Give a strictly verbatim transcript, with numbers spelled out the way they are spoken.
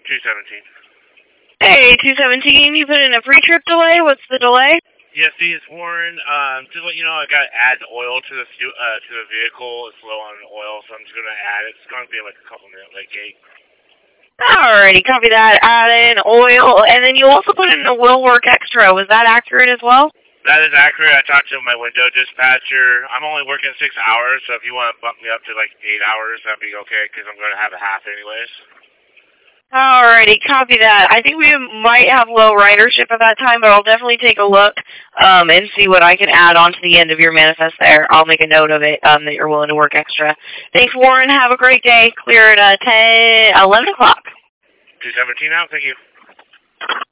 two seventeen. Hey, two seventeen, you put in a pre-trip delay? What's the delay? Yes, this is Warren. Um, just to let you know, I got to add oil to the stu- uh, to the vehicle. It's low on oil, so I'm just going to add it. It's going to be like a couple minute late gate. Alrighty, copy that. Add in oil, and then you also put in a will work extra. Was that accurate as well? That is accurate. I talked to my window dispatcher. I'm only working six hours, so if you want to bump me up to like eight hours, that'd be okay, because I'm going to have a half anyways. Alrighty, copy that. I think we might have low ridership at that time, but I'll definitely take a look um, and see what I can add on to the end of your manifest there. I'll make a note of it, um, that you're willing to work extra. Thanks, Warren. Have a great day. Clear at uh, ten, eleven o'clock. two seventeen out. Thank you.